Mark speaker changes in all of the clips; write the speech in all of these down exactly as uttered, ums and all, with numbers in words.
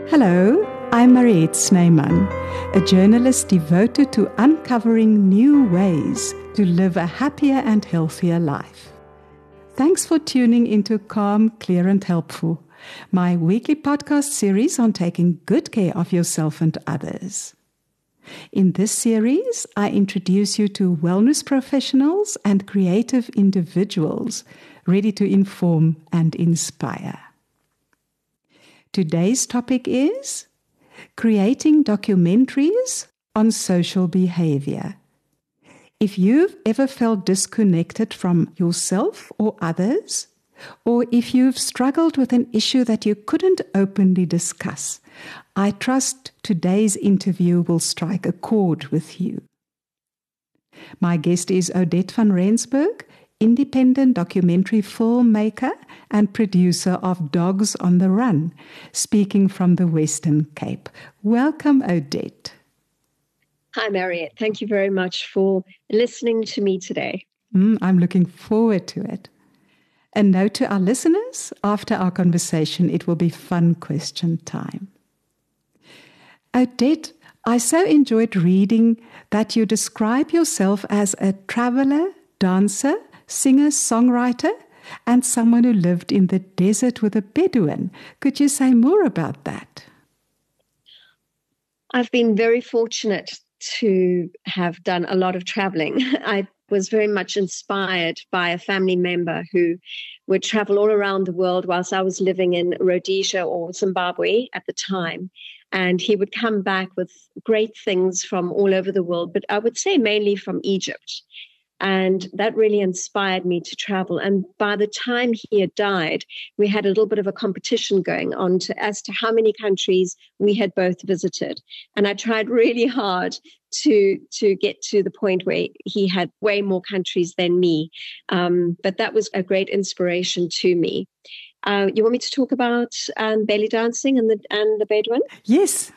Speaker 1: Hello, I'm Mariette Snyman, a journalist devoted to uncovering new ways to live a happier and healthier life. Thanks for tuning into Calm, Clear and Helpful, my weekly podcast series on taking good care of yourself and others. In this series, I introduce you to wellness professionals and creative individuals ready to inform and inspire. Today's topic is creating documentaries on social behavior. If you've ever felt disconnected from yourself or others, or if you've struggled with an issue that you couldn't openly discuss, I trust today's interview will strike a chord with you. My guest is Odette van Rensburg, independent documentary filmmaker and producer of Dogs on the Run, speaking from the Western Cape. Welcome, Odette.
Speaker 2: Hi, Mariette. Thank you very much for listening to me today.
Speaker 1: Mm, I'm looking forward to it. A note to our listeners, after our conversation, it will be fun question time. Odette, I so enjoyed reading that you describe yourself as a traveler, dancer, singer, songwriter, and someone who lived in the desert with a Bedouin. Could you say more about that?
Speaker 2: I've been very fortunate to have done a lot of traveling. I was very much inspired by a family member who would travel all around the world whilst I was living in Rhodesia or Zimbabwe at the time. And he would come back with great things from all over the world, but I would say mainly from Egypt. And that really inspired me to travel. And by the time he had died, we had a little bit of a competition going on to, as to how many countries we had both visited. And I tried really hard to, to get to the point where he had way more countries than me. Um, but that was a great inspiration to me. Uh, you want me to talk about um, belly dancing and the, and the Bedouin?
Speaker 1: Yes.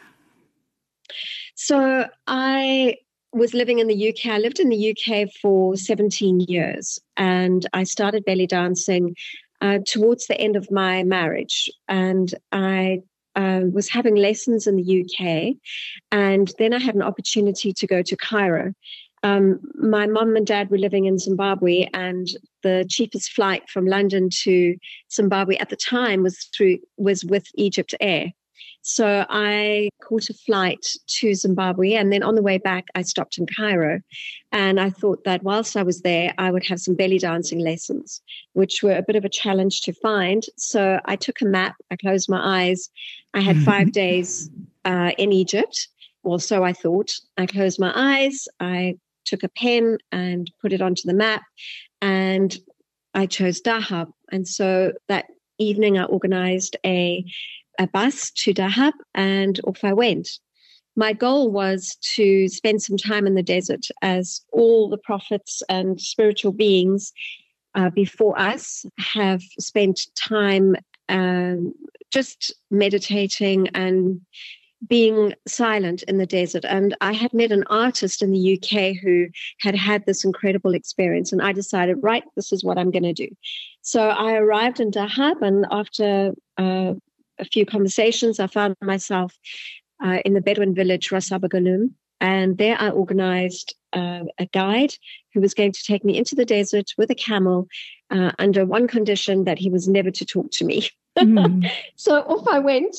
Speaker 2: So I was living in the U K. I lived in the U K for seventeen years, and I started belly dancing uh, towards the end of my marriage. And I uh, was having lessons in the U K, and then I had an opportunity to go to Cairo. Um, my mom and dad were living in Zimbabwe, and the cheapest flight from London to Zimbabwe at the time was through was with Egypt Air. So I caught a flight to Zimbabwe, and then on the way back, I stopped in Cairo. And I thought that whilst I was there, I would have some belly dancing lessons, which were a bit of a challenge to find. So I took a map, I closed my eyes. I had five days uh, in Egypt, or so I thought. I closed my eyes, I took a pen and put it onto the map, and I chose Dahab. And so that evening, I organized a a bus to Dahab, and off I went. My goal was to spend some time in the desert, as all the prophets and spiritual beings uh, before us have spent time um, just meditating and being silent in the desert. And I had met an artist in the U K who had had this incredible experience, and I decided, right, this is what I'm going to do. So I arrived in Dahab, and after uh, a few conversations, I found myself uh, in the Bedouin village, Ras Abagaloum, and there I organized uh, a guide who was going to take me into the desert with a camel uh, under one condition, that he was never to talk to me. Mm. So off I went,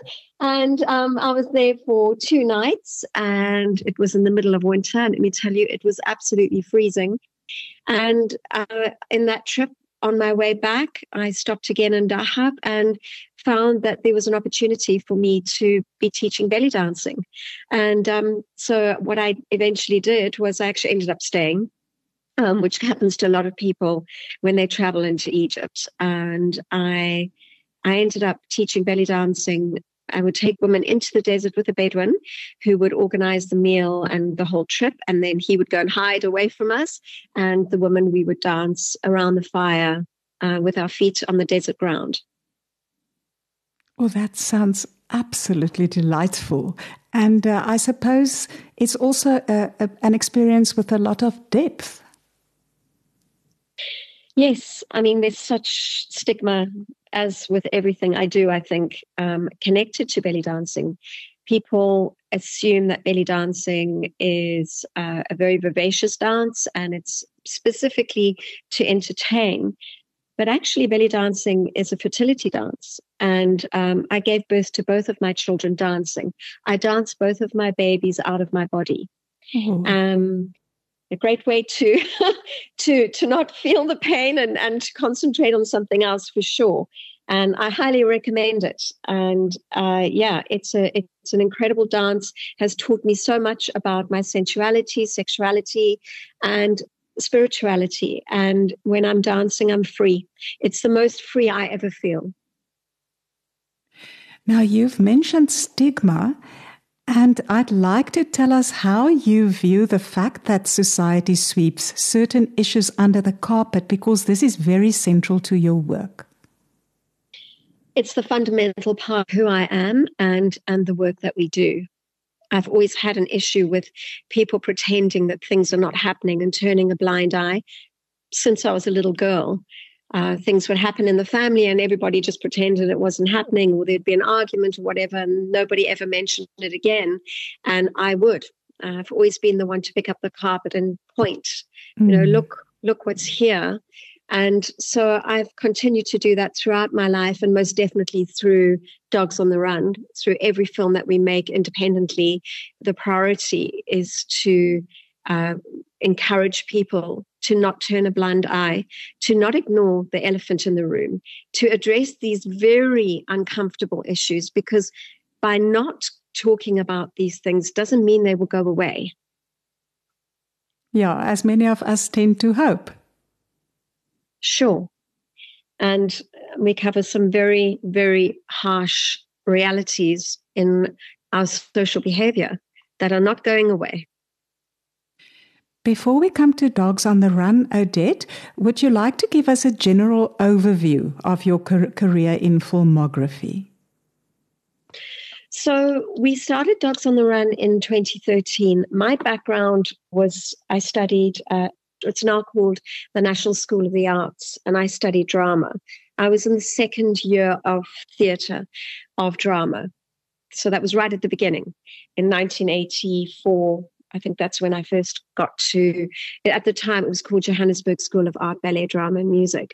Speaker 2: and um, I was there for two nights, and it was in the middle of winter, and let me tell you, it was absolutely freezing. And uh, in that trip, on my way back, I stopped again in Dahab and found that there was an opportunity for me to be teaching belly dancing. And um, so what I eventually did was I actually ended up staying, um, which happens to a lot of people when they travel into Egypt. And I, I ended up teaching belly dancing. I would take women into the desert with a Bedouin who would organize the meal and the whole trip. And then he would go and hide away from us. And the women, we would dance around the fire uh, with our feet on the desert ground.
Speaker 1: Well, that sounds absolutely delightful. And uh, I suppose it's also a, a, an experience with a lot of depth.
Speaker 2: Yes, I mean, there's such stigma as with everything I do, I think, um, connected to belly dancing, people assume that belly dancing is uh, a very vivacious dance and it's specifically to entertain. But actually, belly dancing is a fertility dance. And um, I gave birth to both of my children dancing. I danced both of my babies out of my body.
Speaker 1: Oh.
Speaker 2: Um, a great way to to to not feel the pain and, and to concentrate on something else for sure. And I highly recommend it. And uh, yeah, it's a it's an incredible dance. Has taught me so much about my sensuality, sexuality, and spirituality. And when I'm dancing, I'm free. It's the most free I ever feel.
Speaker 1: Now, you've mentioned stigma, and I'd like to tell us how you view the fact that society sweeps certain issues under the carpet, because this is very central to your work.
Speaker 2: It's the fundamental part of who I am and, and the work that we do. I've always had an issue with people pretending that things are not happening and turning a blind eye. Since I was a little girl, uh, things would happen in the family and everybody just pretended it wasn't happening, or there'd be an argument or whatever, and nobody ever mentioned it again. And I would. Uh, I've always been the one to pick up the carpet and point, mm. you know, look, look what's here. And so I've continued to do that throughout my life, and most definitely through Dogs on the Run. Through every film that we make independently, the priority is to uh, encourage people to not turn a blind eye, to not ignore the elephant in the room, to address these very uncomfortable issues, because by not talking about these things doesn't mean they will go away.
Speaker 1: Yeah, as many of us tend to hope.
Speaker 2: Sure. And we cover some very, very harsh realities in our social behavior that are not going away.
Speaker 1: Before we come to Dogs on the Run, Odette, would you like to give us a general overview of your career in filmography?
Speaker 2: So we started Dogs on the Run in twenty thirteen. My background was I studied uh, it's now called the National School of the Arts, and I studied drama. I was in the second year of theatre, of drama. So that was right at the beginning. In nineteen eighty-four, I think that's when I first got to, at the time it was called Johannesburg School of Art, Ballet, Drama and Music.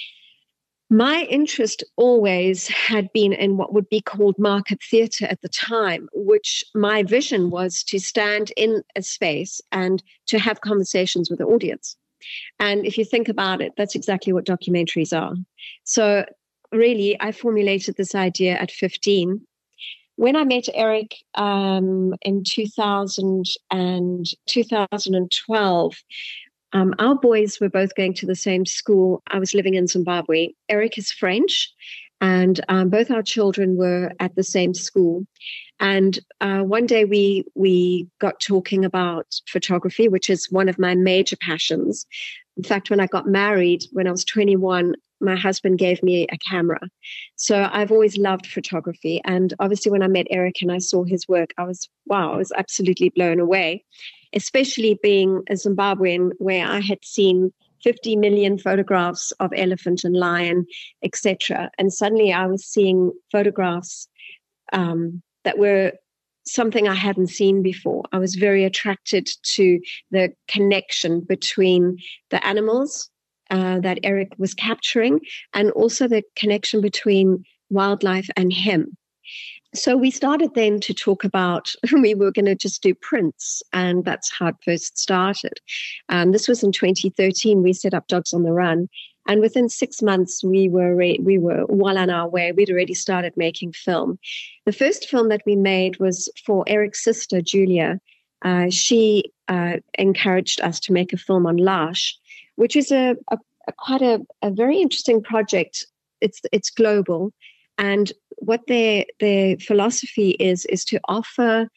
Speaker 2: My interest always had been in what would be called market theatre at the time, which my vision was to stand in a space and to have conversations with the audience. And if you think about it, that's exactly what documentaries are. So really, I formulated this idea at fifteen. When I met Eric um, in two thousand and two thousand twelve, Um, our boys were both going to the same school. I was living in Zimbabwe. Eric is French, and um, both our children were at the same school. And uh, one day we we got talking about photography, which is one of my major passions. In fact, when I got married, when I was twenty-one, my husband gave me a camera. So I've always loved photography. And obviously when I met Eric and I saw his work, I was, wow, I was absolutely blown away, especially being a Zimbabwean where I had seen fifty million photographs of elephant and lion, et cetera. And suddenly I was seeing photographs um, that were something I hadn't seen before. I was very attracted to the connection between the animals uh, that Eric was capturing and also the connection between wildlife and him. So we started then to talk about, we were going to just do prints, and that's how it first started. Um, this was in twenty thirteen. We set up Dogs on the Run, and within six months, we were re- we were well on our way. We'd already started making film. The first film that we made was for Eric's sister, Julia. Uh, she uh, encouraged us to make a film on L'Arche, which is a, a, a quite a, a very interesting project. It's it's global. And what their their philosophy is, is to offer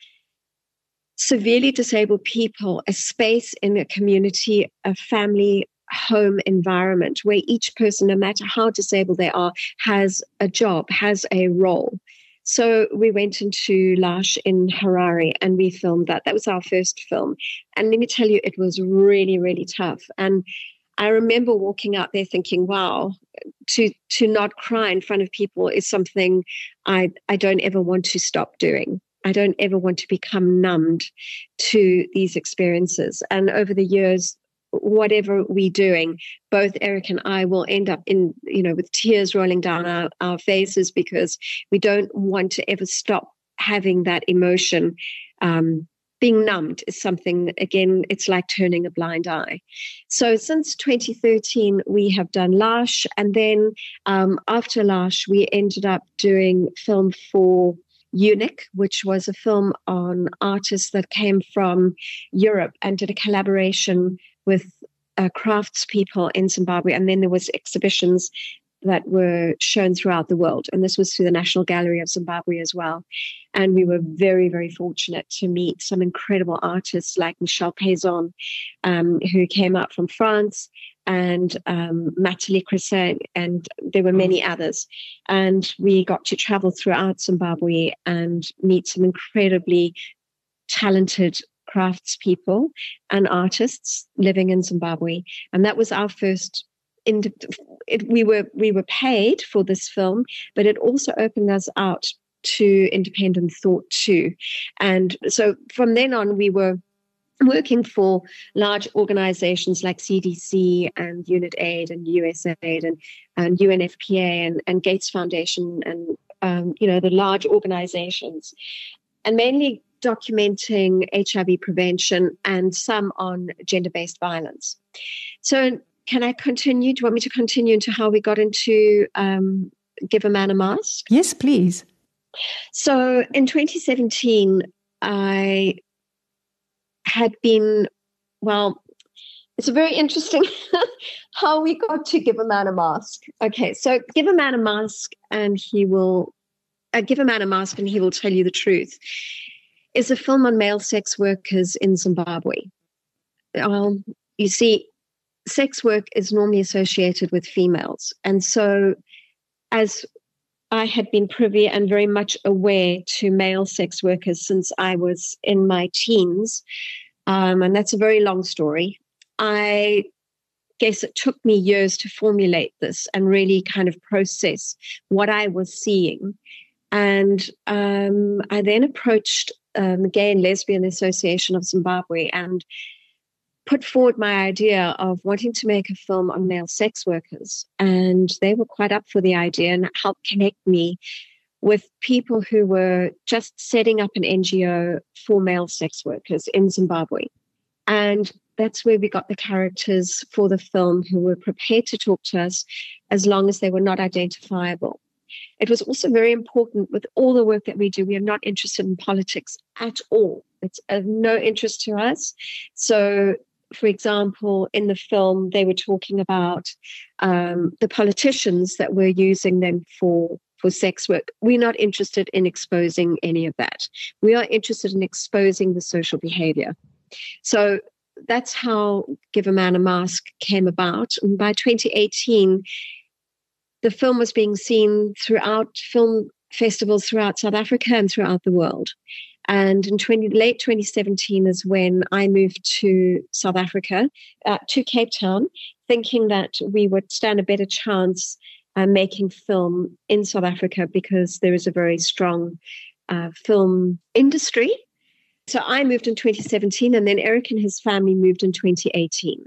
Speaker 2: severely disabled people a space in a community, a family, home environment where each person, no matter how disabled they are, has a job, has a role. So we went into L'Arche in Harare and we filmed that. That was our first film. And let me tell you, it was really, really tough. And I remember walking out there thinking, wow, to to not cry in front of people is something I I don't ever want to stop doing. I don't ever want to become numbed to these experiences. And over the years, whatever we're doing, both Eric and I will end up in, you know, with tears rolling down our, our faces because we don't want to ever stop having that emotion. Um, being numbed is something, again, it's like turning a blind eye. So since twenty thirteen, we have done L'Arche. And then um, after L'Arche, we ended up doing film for Eunuch, which was a film on artists that came from Europe and did a collaboration with uh, craftspeople in Zimbabwe. And then there was exhibitions that were shown throughout the world. And this was through the National Gallery of Zimbabwe as well. And we were very, very fortunate to meet some incredible artists like Michel Payson, um, who came out from France, and um, Matali Cressay, and there were many others. And we got to travel throughout Zimbabwe and meet some incredibly talented craftspeople and artists living in Zimbabwe. And that was our first In, it, we were we were paid for this film, but it also opened us out to independent thought too. And so from then on, we were working for large organizations like C D C and UNITAID and U S A I D and, and U N F P A and, and Gates Foundation and um, you know the large organizations, and mainly documenting H I V prevention and some on gender-based violence. So can I continue? Do you want me to continue into how we got into um, Give a Man a Mask?
Speaker 1: Yes, please.
Speaker 2: So in twenty seventeen, I had been, well, it's a very interesting how we got to Give a Man a Mask. Okay, so Give a Man a Mask and he will, uh, Give a Man a Mask and he will tell you the truth is a film on male sex workers in Zimbabwe. Um, you see, sex work is normally associated with females. And so as I had been privy and very much aware to male sex workers since I was in my teens, um, and that's a very long story, I guess it took me years to formulate this and really kind of process what I was seeing. And um, I then approached um, the Gay and Lesbian Association of Zimbabwe and put forward my idea of wanting to make a film on male sex workers. And they were quite up for the idea and helped connect me with people who were just setting up an N G O for male sex workers in Zimbabwe. And that's where we got the characters for the film who were prepared to talk to us as long as they were not identifiable. It was also very important with all the work that we do. We are not interested in politics at all. It's of no interest to us. So, for example, in the film, they were talking about um, the politicians that were using them for, for sex work. We're not interested in exposing any of that. We are interested in exposing the social behavior. So that's how Give a Man a Mask came about. And by twenty eighteen, the film was being seen throughout film festivals throughout South Africa and throughout the world. And in twenty, late twenty seventeen is when I moved to South Africa, uh, to Cape Town, thinking that we would stand a better chance uh, making film in South Africa because there is a very strong uh, film industry. So I moved in twenty seventeen, and then Eric and his family moved in twenty eighteen.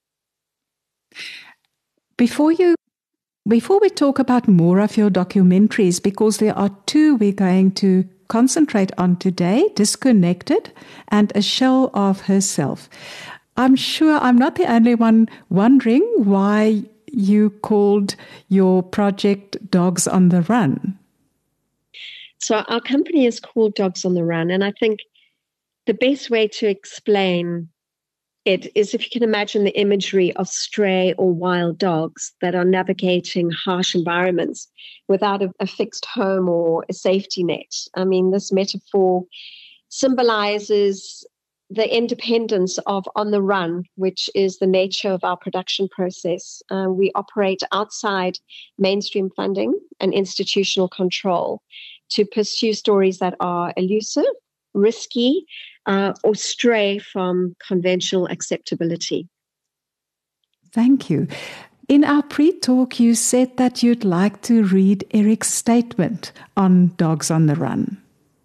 Speaker 1: Before you Before we talk about more of your documentaries, because there are two we're going to concentrate on today, Disconnected and A Shell of Herself. I'm sure I'm not the only one wondering why you called your project Dogs on the Run.
Speaker 2: So our company is called Dogs on the Run, and I think the best way to explain it is if you can imagine the imagery of stray or wild dogs that are navigating harsh environments without a, a fixed home or a safety net. I mean, this metaphor symbolizes the independence of On the Run, which is the nature of our production process. Uh, we operate outside mainstream funding and institutional control to pursue stories that are elusive, risky, uh, or stray from conventional acceptability.
Speaker 1: Thank you. In our pre-talk, you said that you'd like to read Eric's statement on Dogs on the Run.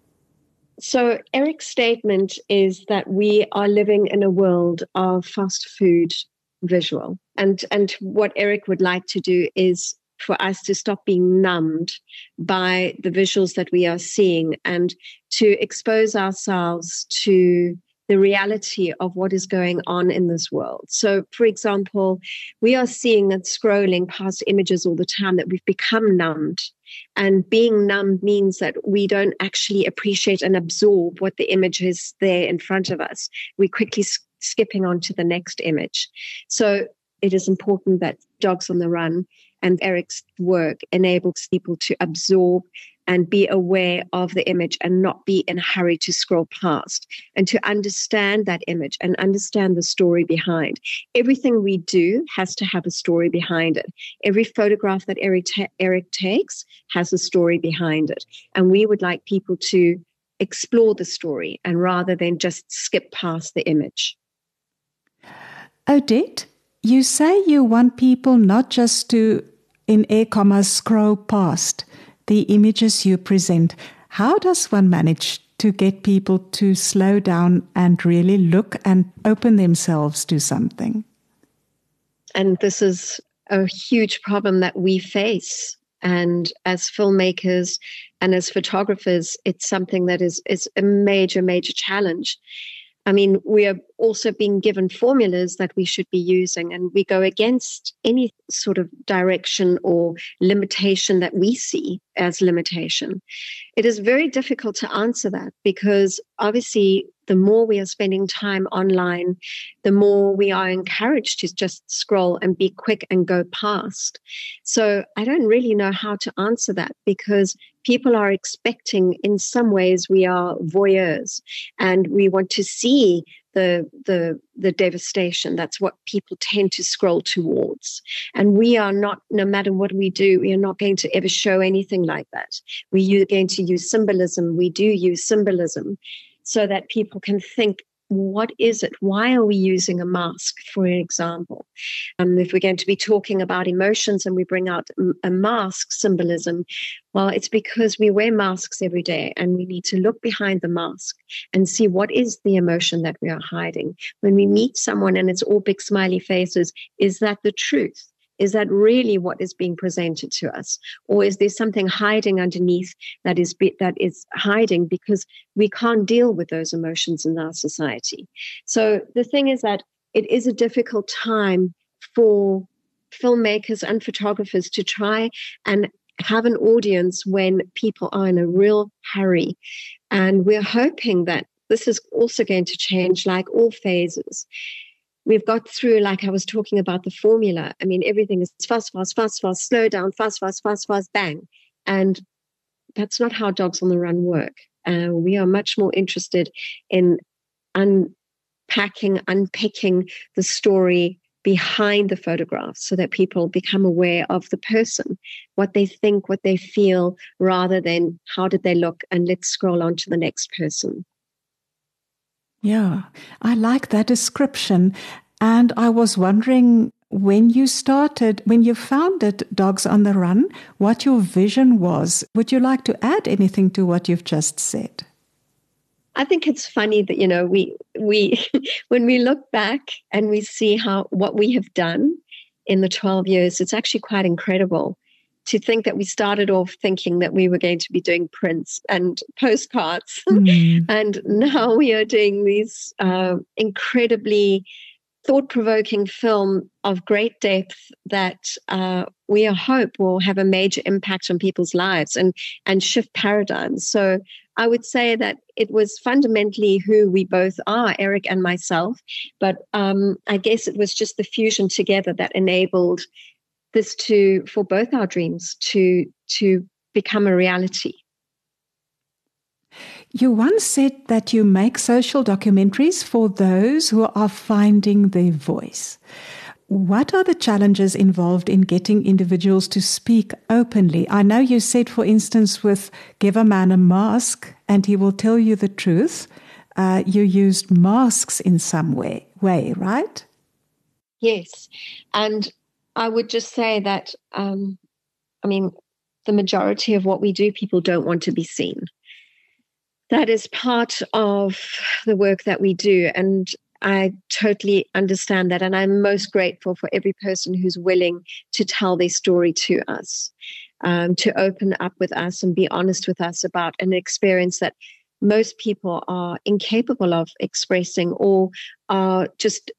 Speaker 2: So Eric's statement is that we are living in a world of fast food visual. And, and what Eric would like to do is for us to stop being numbed by the visuals that we are seeing and to expose ourselves to the reality of what is going on in this world. So, for example, we are seeing and scrolling past images all the time that we've become numbed. And being numbed means that we don't actually appreciate and absorb what the image is there in front of us. We're quickly sk- skipping on to the next image. So it is important that Dogs on the Run and Eric's work enables people to absorb and be aware of the image and not be in a hurry to scroll past and to understand that image and understand the story behind. Everything we do has to have a story behind it. Every photograph that Eric, ta- Eric takes has a story behind it. And we would like people to explore the story and rather than just skip past the image.
Speaker 1: Odette, you say you want people not just to, in air commas, scroll past the images you present. How does one manage to get people to slow down and really look and open themselves to something?
Speaker 2: And this is a huge problem that we face. And as filmmakers and as photographers, it's something that is, is a major, major challenge. I mean, we are also being given formulas that we should be using, and we go against any sort of direction or limitation that we see as limitation. It is very difficult to answer that because obviously the more we are spending time online, the more we are encouraged to just scroll and be quick and go past. So I don't really know how to answer that because people are expecting, in some ways, we are voyeurs and we want to see the the the devastation. That's what people tend to scroll towards. And we are not, no matter what we do, we are not going to ever show anything like that. We are going to use symbolism. We do use symbolism so that people can think, what is it? Why are we using a mask, for example? Um, if we're going to be talking about emotions and we bring out a mask symbolism, well, it's because we wear masks every day and we need to look behind the mask and see what is the emotion that we are hiding. When we meet someone and it's all big smiley faces, is that the truth? Is that really what is being presented to us? Or is there something hiding underneath that is be, that is hiding because we can't deal with those emotions in our society? So the thing is that it is a difficult time for filmmakers and photographers to try and have an audience when people are in a real hurry. And we're hoping that this is also going to change like all phases. We've got through, like I was talking about the formula. I mean, everything is fast, fast, fast, fast, slow down, fast, fast, fast, fast, bang. And that's not how Dogs on the Run work. Uh, we are much more interested in unpacking, unpicking the story behind the photographs so that people become aware of the person, what they think, what they feel, rather than how did they look and let's scroll on to the next person.
Speaker 1: Yeah, I like that description. And I was wondering, when you started, when you founded Dogs on the Run, what your vision was. Would you like to add anything to what you've just said?
Speaker 2: I think it's funny that, you know, we we when we look back and we see how what we have done in the twelve years, it's actually quite incredible to think that we started off thinking that we were going to be doing prints and postcards. Mm. And now we are doing these uh, incredibly thought-provoking film of great depth that uh, we hope will have a major impact on people's lives and, and shift paradigms. So I would say that it was fundamentally who we both are, Eric and myself, but um, I guess it was just the fusion together that enabled this to, for both our dreams to, to become a reality.
Speaker 1: You once said that you make social documentaries for those who are finding their voice. What are the challenges involved in getting individuals to speak openly? I know you said, for instance, with Give a Man a Mask and he will tell you the truth. Uh, you used masks in some way, way, right?
Speaker 2: Yes. And I would just say that, um, I mean, the majority of what we do, people don't want to be seen. That is part of the work that we do. And I totally understand that. And I'm most grateful for every person who's willing to tell their story to us, um, to open up with us and be honest with us about an experience that most people are incapable of expressing or are just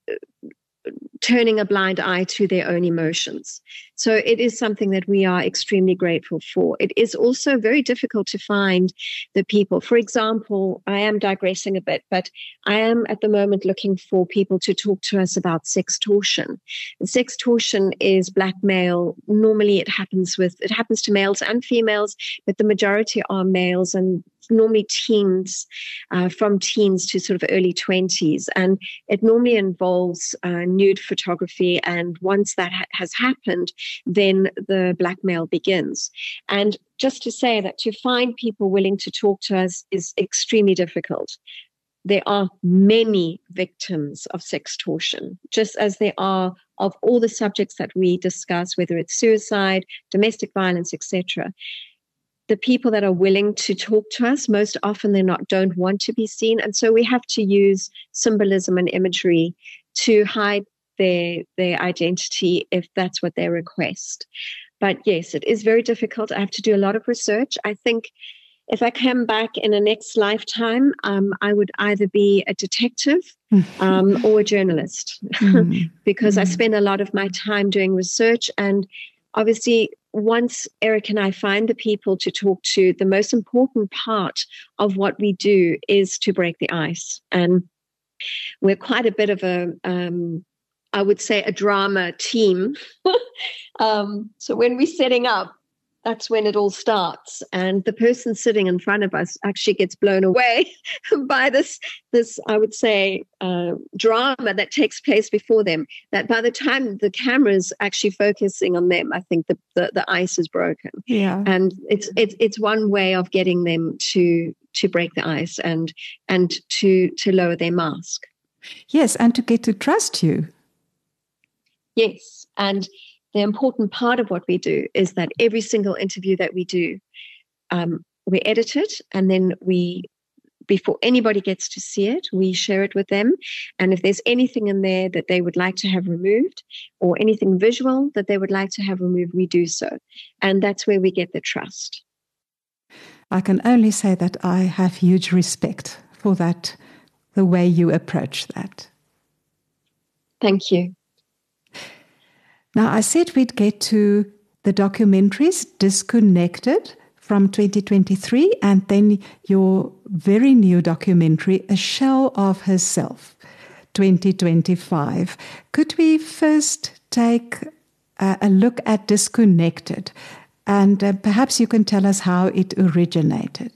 Speaker 2: turning a blind eye to their own emotions. So it is something that we are extremely grateful for. It is also very difficult to find the people. For example, I am digressing a bit, but I am at the moment looking for people to talk to us about sextortion. And sextortion is blackmail. Normally it happens with, it happens to males and females, but the majority are males and normally teens, uh, from teens to sort of early twenties. And it normally involves uh, nude photography. And once that ha- has happened, then the blackmail begins. And just to say that to find people willing to talk to us is extremely difficult. There are many victims of sextortion, just as there are of all the subjects that we discuss, whether it's suicide, domestic violence, et cetera. The people that are willing to talk to us, most often they're not, don't want to be seen. And so we have to use symbolism and imagery to hide their, their identity if that's what they request. But yes, it is very difficult. I have to do a lot of research. I think if I come back in a next lifetime, um, I would either be a detective um, or a journalist mm. because mm. I spend a lot of my time doing research. And obviously, once Eric and I find the people to talk to, the most important part of what we do is to break the ice. And we're quite a bit of a, um, I would say, a drama team. um, so when we're setting up, that's when it all starts. And the person sitting in front of us actually gets blown away by this, this I would say, uh, drama that takes place before them. That by the time the camera's actually focusing on them, I think the, the, the ice is broken.
Speaker 1: Yeah.
Speaker 2: And it's it's it's one way of getting them to to break the ice and and to to lower their mask.
Speaker 1: Yes, and to get to trust you.
Speaker 2: Yes, and the important part of what we do is that every single interview that we do, um, we edit it, and then we, before anybody gets to see it, we share it with them. And if there's anything in there that they would like to have removed or anything visual that they would like to have removed, we do so. And that's where we get the trust.
Speaker 1: I can only say that I have huge respect for that, the way you approach that.
Speaker 2: Thank you.
Speaker 1: Now, I said we'd get to the documentaries Disconnected from twenty twenty-three and then your very new documentary, A Shell of Herself, twenty twenty-five. Could we first take a, a look at Disconnected? And uh, perhaps you can tell us how it originated.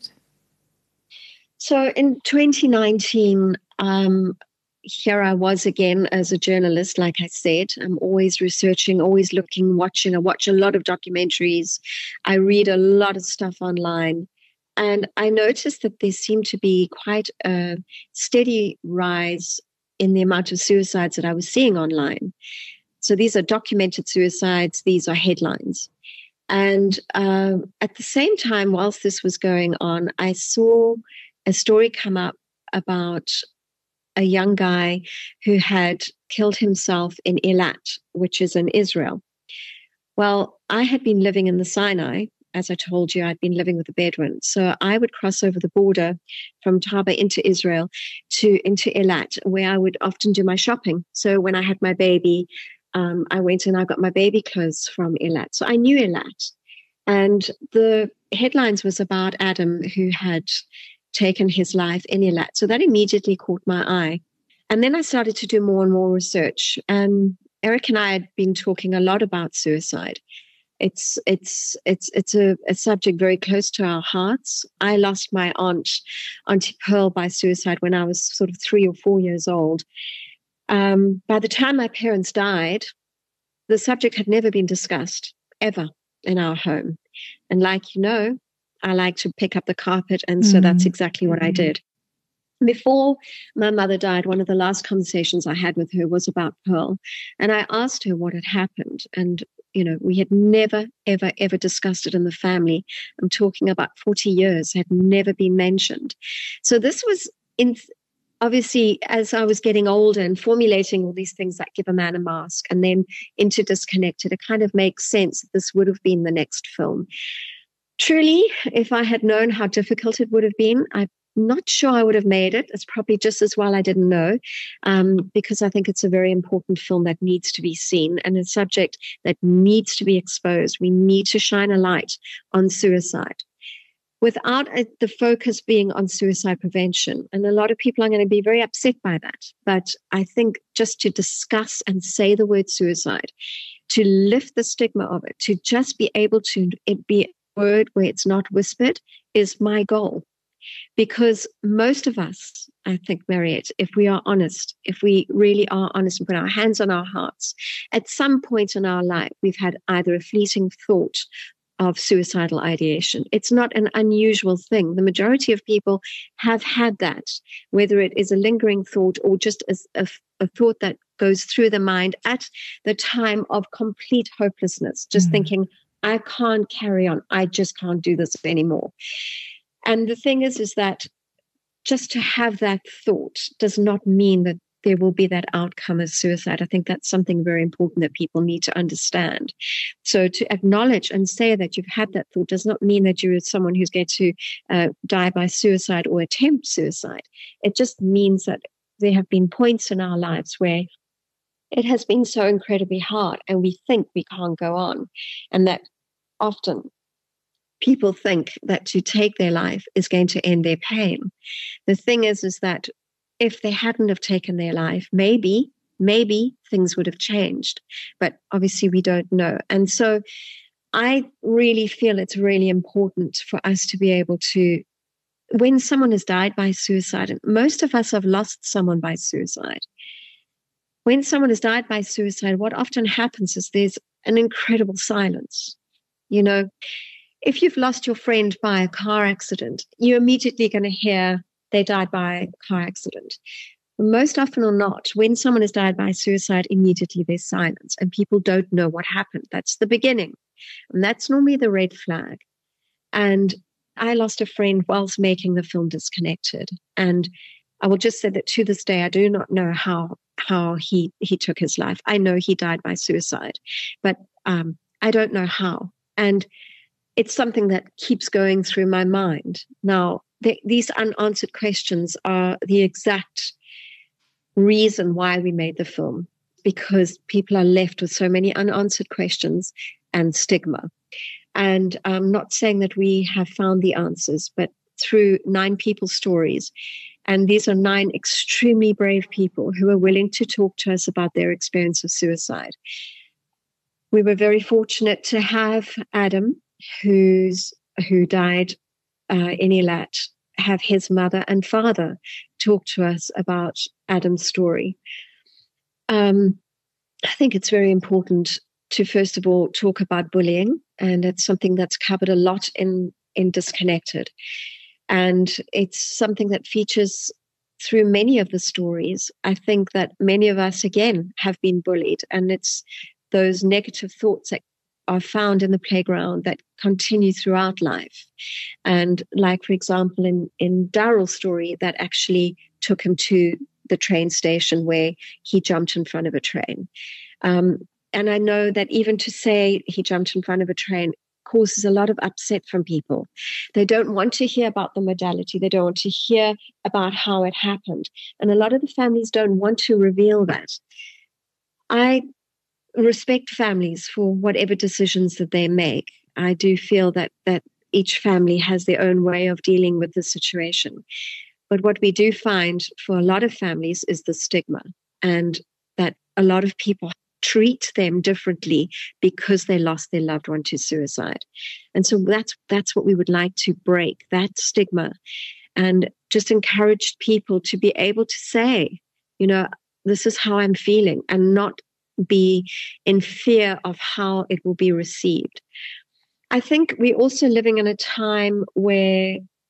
Speaker 2: So in twenty nineteen, um, here I was again as a journalist, like I said. I'm always researching, always looking, watching. I watch a lot of documentaries. I read a lot of stuff online. And I noticed that there seemed to be quite a steady rise in the amount of suicides that I was seeing online. So these are documented suicides. These are headlines. And uh, at the same time, whilst this was going on, I saw a story come up about a young guy who had killed himself in Eilat, which is in Israel. Well, I had been living in the Sinai. As I told you, I'd been living with the Bedouins. So I would cross over the border from Taba into Israel to into Eilat, where I would often do my shopping. So when I had my baby, um, I went and I got my baby clothes from Eilat. So I knew Eilat. And the headlines was about Adam, who had taken his life in Eilat. So that immediately caught my eye. And then I started to do more and more research. And Eric and I had been talking a lot about suicide. It's it's it's it's a, a subject very close to our hearts. I lost my aunt, Auntie Pearl, by suicide when I was sort of three or four years old. Um, by the time my parents died, the subject had never been discussed, ever, in our home. And like you know, I like to pick up the carpet, and so mm. that's exactly what I did. Before my mother died, one of the last conversations I had with her was about Pearl. And I asked her what had happened. And, you know, we had never, ever, ever discussed it in the family. I'm talking about forty years, had never been mentioned. So this was in, obviously, as I was getting older and formulating all these things that give a man a mask and then into Disconnected, it kind of makes sense that this would have been the next film. Truly, if I had known how difficult it would have been, I'm not sure I would have made it. It's probably just as well I didn't know, um, because I think it's a very important film that needs to be seen and a subject that needs to be exposed. We need to shine a light on suicide without uh, the focus being on suicide prevention. And a lot of people are going to be very upset by that. But I think just to discuss and say the word suicide, to lift the stigma of it, to just be able to it be a word where it's not whispered is my goal. Because most of us, I think, Mariette, if we are honest, if we really are honest and put our hands on our hearts, at some point in our life, we've had either a fleeting thought of suicidal ideation. It's not an unusual thing. The majority of people have had that, whether it is a lingering thought or just a, a, a thought that goes through the mind at the time of complete hopelessness, just mm. thinking, I can't carry on. I just can't do this anymore. And the thing is, is that just to have that thought does not mean that there will be that outcome as suicide. I think that's something very important that people need to understand. So to acknowledge and say that you've had that thought does not mean that you're someone who's going to uh, die by suicide or attempt suicide. It just means that there have been points in our lives where it has been so incredibly hard and we think we can't go on. And that often people think that to take their life is going to end their pain. The thing is, is that if they hadn't have taken their life, maybe, maybe things would have changed. But obviously we don't know. And so I really feel it's really important for us to be able to, when someone has died by suicide, and most of us have lost someone by suicide. When someone has died by suicide, what often happens is there's an incredible silence. You know, if you've lost your friend by a car accident, you're immediately going to hear they died by a car accident. Most often or not, when someone has died by suicide, immediately there's silence and people don't know what happened. That's the beginning. And that's normally the red flag. And I lost a friend whilst making the film Disconnected. And I will just say that to this day, I do not know how how he, he took his life. I know he died by suicide, but um, I don't know how. And it's something that keeps going through my mind. Now, the, these unanswered questions are the exact reason why we made the film, because people are left with so many unanswered questions and stigma. And I'm not saying that we have found the answers, but through nine people's stories, and these are nine extremely brave people who are willing to talk to us about their experience of suicide. We were very fortunate to have Adam, who's who died uh, in Eilat, have his mother and father talk to us about Adam's story. Um, I think it's very important to, first of all, talk about bullying, and it's something that's covered a lot in, in Disconnected. And it's something that features through many of the stories. I think that many of us, again, have been bullied, and it's those negative thoughts that are found in the playground that continue throughout life. And like, for example, in, in Daryl's story, that actually took him to the train station where he jumped in front of a train. Um, and I know that even to say he jumped in front of a train causes a lot of upset from people. They don't want to hear about the modality. They don't want to hear about how it happened. And a lot of the families don't want to reveal that. I respect families for whatever decisions that they make. I do feel that that each family has their own way of dealing with the situation. But what we do find for a lot of families is the stigma, and that a lot of people treat them differently because they lost their loved one to suicide. And so that's that's what we would like to break, that stigma, and just encourage people to be able to say, you know, this is how I'm feeling, and not be in fear of how it will be received. I think we're also living in a time where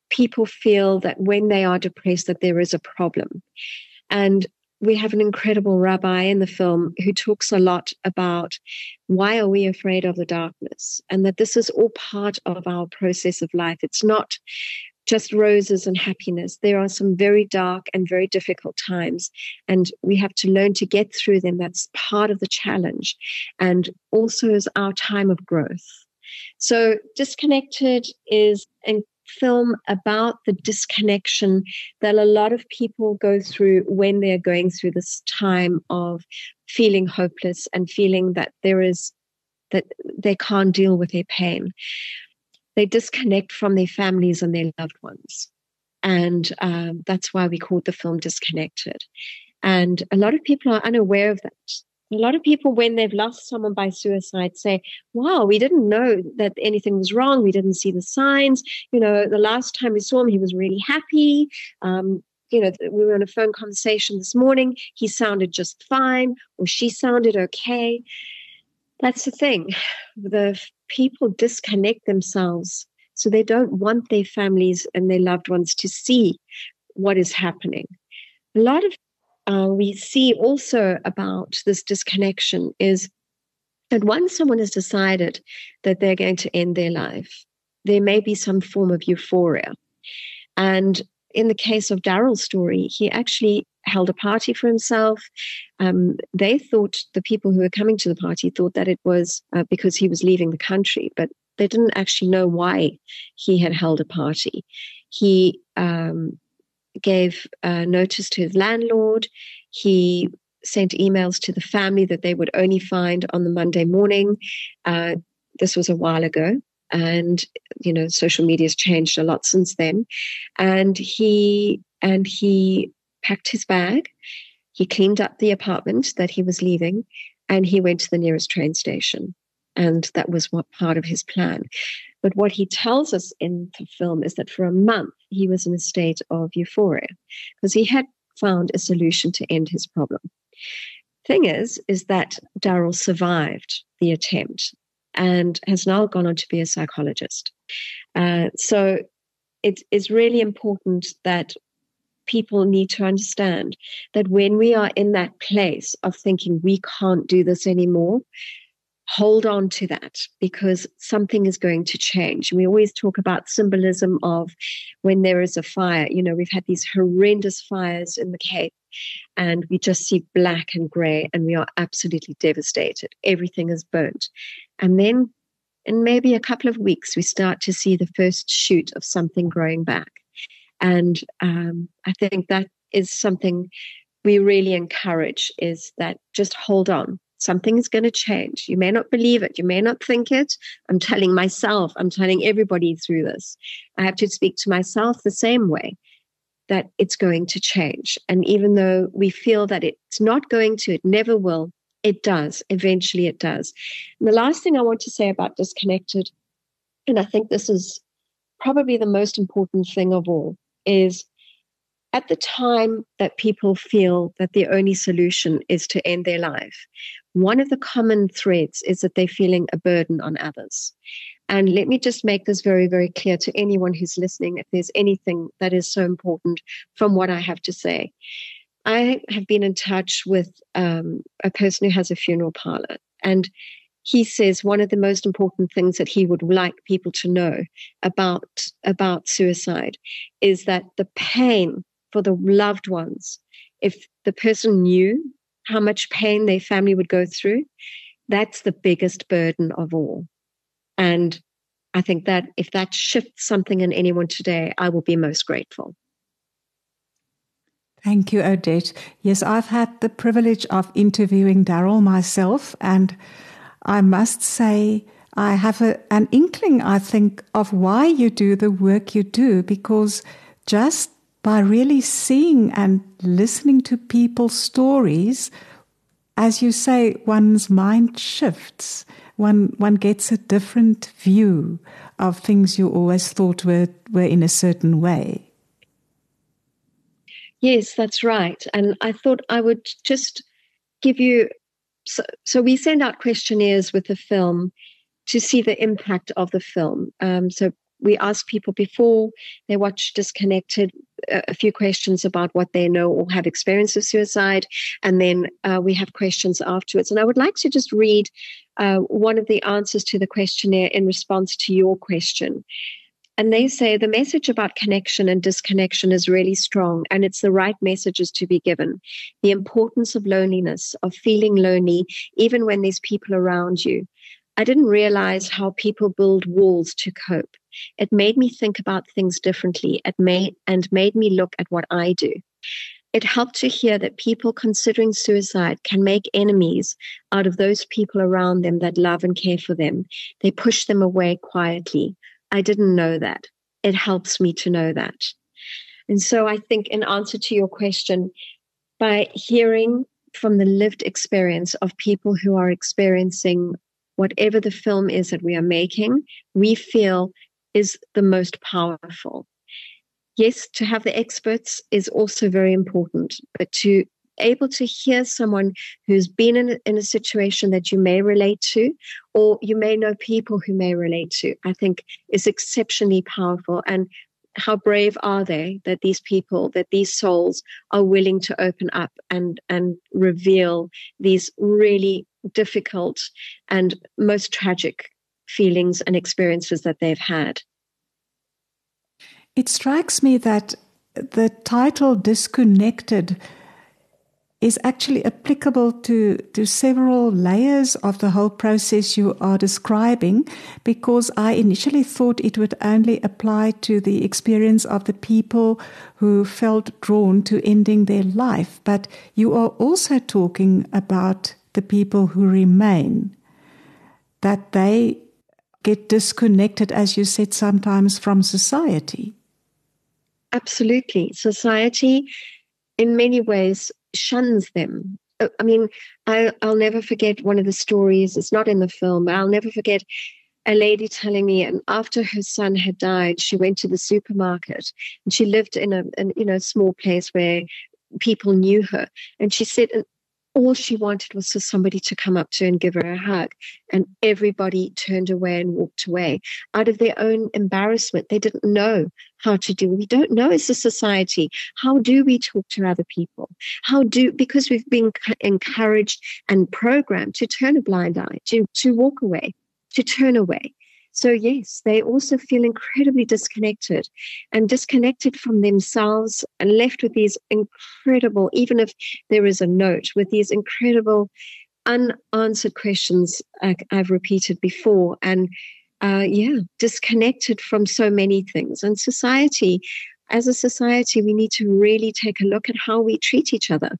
Speaker 2: people feel that when they are depressed, that there is a problem. And we have an incredible rabbi in the film who talks a lot about why are we afraid of the darkness, and that this is all part of our process of life. It's not just roses and happiness. There are some very dark and very difficult times, and we have to learn to get through them. That's part of the challenge, and also is our time of growth. So Disconnected is a film about the disconnection that a lot of people go through when they're going through this time of feeling hopeless and feeling that there is, that they can't deal with their pain. They disconnect from their families and their loved ones. And um, that's why we called the film Disconnected. And a lot of people are unaware of that. A lot of people, when they've lost someone by suicide, say, wow, we didn't know that anything was wrong. We didn't see the signs. You know, the last time we saw him, he was really happy. Um, you know, we were in a phone conversation this morning. He sounded just fine, or she sounded okay. That's the thing. The people disconnect themselves, so they don't want their families and their loved ones to see what is happening. A lot of uh, we see also about this disconnection is that once someone has decided that they're going to end their life, there may be some form of euphoria. And in the case of Daryl's story, he actually held a party for himself. Um, they thought, the people who were coming to the party thought that it was uh, because he was leaving the country, but they didn't actually know why he had held a party. He um, gave uh, notice to his landlord. He sent emails to the family that they would only find on the Monday morning. Uh, this was a while ago. And, you know, social media has changed a lot since then. And he and he packed his bag. He cleaned up the apartment that he was leaving, and he went to the nearest train station. And that was what part of his plan. But what he tells us in the film is that for a month, he was in a state of euphoria because he had found a solution to end his problem. Thing is, is that Daryl survived the attempt and has now gone on to be a psychologist. Uh, so it is really important that people need to understand that when we are in that place of thinking we can't do this anymore, hold on to that, because something is going to change. We always talk about symbolism of when there is a fire. You know, we've had these horrendous fires in the Cape, and we just see black and gray, and we are absolutely devastated. Everything is burnt. And then in maybe a couple of weeks, we start to see the first shoot of something growing back. And um, I think that is something we really encourage, is that just hold on. Something is going to change. You may not believe it. You may not think it. I'm telling myself, I'm telling everybody through this. I have to speak to myself the same way, that it's going to change. And even though we feel that it's not going to, it never will, it does. Eventually it does. And the last thing I want to say about Disconnected, and I think this is probably the most important thing of all, is at the time that people feel that the only solution is to end their life, one of the common threads is that they're feeling a burden on others. And let me just make this very, very clear to anyone who's listening, if there's anything that is so important from what I have to say. I have been in touch with um, a person who has a funeral parlor, and he says one of the most important things that he would like people to know about, about suicide is that the pain for the loved ones, if the person knew how much pain their family would go through, that's the biggest burden of all. And I think that if that shifts something in anyone today, I will be most grateful.
Speaker 1: Thank you, Odette. Yes, I've had the privilege of interviewing Daryl myself, and I must say I have a, an inkling, I think, of why you do the work you do, because just by really seeing and listening to people's stories, as you say, one's mind shifts. One one gets a different view of things you always thought were, were in a certain way.
Speaker 2: Yes, that's right. And I thought I would just give you, so, so we send out questionnaires with the film to see the impact of the film. Um, so we ask people before they watch Disconnected a, a few questions about what they know or have experienced of suicide, and then uh, we have questions afterwards. And I would like to just read uh, one of the answers to the questionnaire in response to your question. And they say the message about connection and disconnection is really strong, and it's the right messages to be given. The importance of loneliness, of feeling lonely, even when there's people around you. I didn't realize how people build walls to cope. It made me think about things differently. It made and made me look at what I do. It helped to hear that people considering suicide can make enemies out of those people around them that love and care for them. They push them away quietly. I didn't know that. It helps me to know that. And so I think in answer to your question, by hearing from the lived experience of people who are experiencing whatever the film is that we are making, we feel is the most powerful. Yes, to have the experts is also very important, but to able to hear someone who's been in a, in a situation that you may relate to, or you may know people who may relate to, I think is exceptionally powerful. And how brave are they that these people, that these souls are willing to open up and, and reveal these really difficult and most tragic feelings and experiences that they've had.
Speaker 1: It strikes me that the title Disconnected is actually applicable to, to several layers of the whole process you are describing, because I initially thought it would only apply to the experience of the people who felt drawn to ending their life. But you are also talking about the people who remain, that they get disconnected, as you said, sometimes from society.
Speaker 2: Absolutely. Society, in many ways, shuns them. I mean, I, I'll never forget one of the stories. It's not in the film, but I'll never forget a lady telling me, and after her son had died, she went to the supermarket, and she lived in a, in, you know, small place where people knew her. And she said, all she wanted was for somebody to come up to her and give her a hug. And everybody turned away and walked away out of their own embarrassment. They didn't know how to do. We don't know as a society. How do we talk to other people? How do, because we've been encouraged and programmed to turn a blind eye, to, to walk away, to turn away. So yes, they also feel incredibly disconnected and disconnected from themselves and left with these incredible, even if there is a note, with these incredible unanswered questions like I've repeated before. And uh, yeah, disconnected from so many things. And society, as a society, we need to really take a look at how we treat each other.